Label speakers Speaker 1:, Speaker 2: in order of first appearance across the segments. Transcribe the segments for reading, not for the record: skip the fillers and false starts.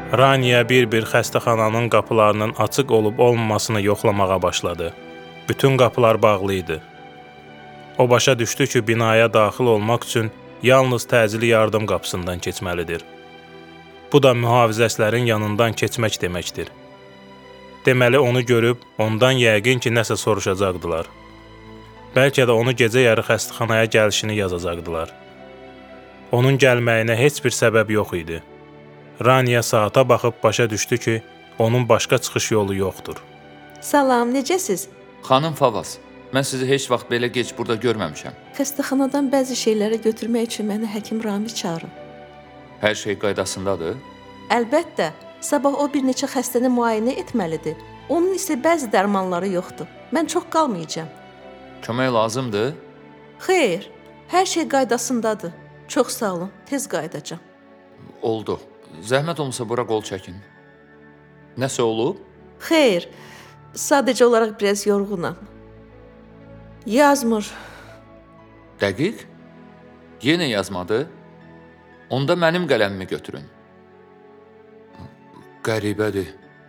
Speaker 1: Raniya bir-bir xəstəxananın qapılarının açıq olub-olmamasını yoxlamağa başladı. Bütün qapılar bağlı idi. O başa düşdü ki, binaya daxil olmaq üçün yalnız təcili yardım qapısından keçməlidir. Bu da mühafizəçilərin yanından keçmək deməkdir. Deməli, onu görüb, ondan yəqin ki, nəsə soruşacaqdılar. Bəlkə də onu gecə yarı xəstəxanaya gəlişini yazacaqdılar. Onun gəlməyinə heç bir səbəb yox idi. Raniya saata baxıb başa düşdü ki, onun başqa çıxış yolu yoxdur.
Speaker 2: Salam, necəsiz?
Speaker 3: Xanım Favas, mən sizi heç vaxt belə gec burada görməmişəm.
Speaker 2: Xəstəxanadan bəzi şeyləri götürmək üçün məni həkim Ramiz çağırıb.
Speaker 3: Hər şey qaydasındadır?
Speaker 2: Əlbəttə, sabah o bir neçə xəstəni müayinə etməlidir. Onun isə bəzi dərmanları yoxdur. Mən çox qalmayacağam.
Speaker 3: Kömək lazımdır?
Speaker 2: Xeyr, hər şey qaydasındadır. Çox sağ olun, tez qayıdacağam.
Speaker 3: Oldu. Zəhmət olmasa bura qol çəkin. Nəsə olub?
Speaker 2: Xeyr, sadəcə olaraq biraz yorğunam. Yazmır.
Speaker 3: Dəqiq? Yenə yazmadı? Onda mənim qələmimi götürün. Qəribədir.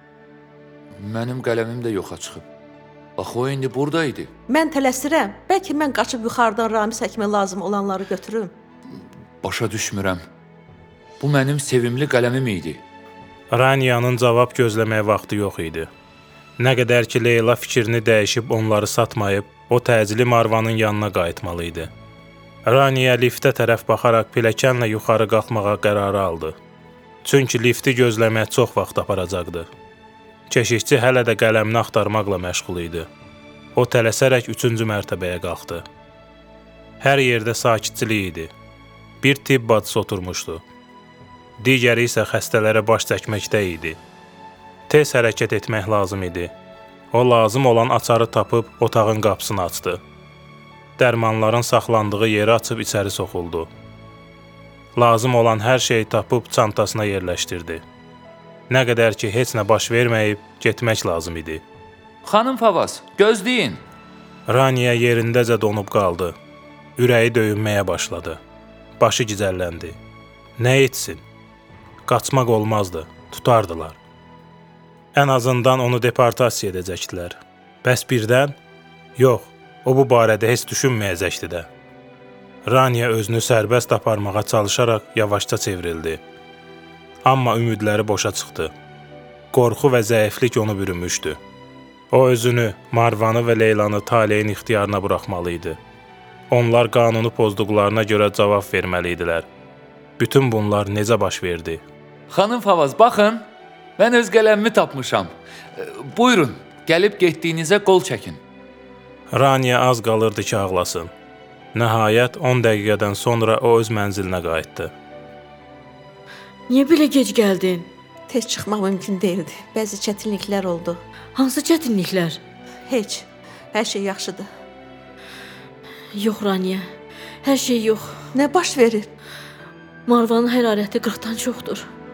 Speaker 3: Mənim qələmim də yoxa çıxıb. Bax, o indi buradaydı.
Speaker 2: Mən tələsirəm. Bəlkə mən qaçıb yuxarıdan Ramiz həkimə lazım olanları götürüm.
Speaker 3: Başa düşmürəm. Bu mənim sevimli qələmim idi.
Speaker 1: Raniyanın cavab gözləməyə vaxtı yox idi. Nə qədər ki, Leyla fikrini dəyişib onları satmayıb, o təcili Marvanın yanına qayıtmalı idi. Raniya liftə tərəf baxaraq pilləkənlə yuxarı qalxmağa qərarı aldı. Çünki lifti gözləmək çox vaxt aparacaqdı. Keşikçi hələ də qələmini axtarmaqla məşğul idi. O tələsərək 3-cü mərtəbəyə qalxdı. Hər yerdə sakitçilik idi. Bir tibb bacısı oturmuşdu. Digəri isə xəstələrə baş çəkməkdə idi. Tez hərəkət etmək lazım idi. O lazım olan açarı tapıb otağın qapısını açdı. Dərmanların saxlandığı yeri açıb içəri soxuldu. Lazım olan hər şeyi tapıb çantasına yerləşdirdi. Nə qədər ki, heç nə baş verməyib, getmək lazım idi.
Speaker 3: Xanım Favas, gözləyin.
Speaker 1: Raniya yerindəcə donub qaldı. Ürəyi döyünməyə başladı. Başı gicəlləndi. Nə etsin? Qaçmaq olmazdı, tutardılar. Ən azından onu deportasiya edəcəkdilər. Bəs birdən? Yox, o bu barədə heç düşünməyəcəkdi də. Raniya özünü sərbəst aparmağa çalışaraq yavaşca çevrildi. Amma ümidləri boşa çıxdı. Qorxu və zəiflik onu bürümüşdü. O özünü, Marvanı və Leylanı taleyin ixtiyarına buraxmalı idi. Onlar qanunu pozduqlarına görə cavab verməli idilər. Bütün bunlar necə baş verdi?
Speaker 3: Xanım Favas, baxın, mən öz qələmimi tapmışam. Buyurun, gəlib getdiyinizə qol çəkin.
Speaker 1: Raniya az qalırdı ki, ağlasın. Nəhayət 10 dəqiqədən sonra o öz mənzilinə qayıtdı.
Speaker 4: Niyə belə gec gəldin?
Speaker 2: Tez çıxmaq mümkün deyildi. Bəzi çətinliklər oldu.
Speaker 4: Hansı çətinliklər?
Speaker 2: Heç, hər şey yaxşıdır.
Speaker 4: Yox Raniya, hər şey yox.
Speaker 2: Nə baş verir?
Speaker 4: Marvanın hərarəti 40-dan çoxdur.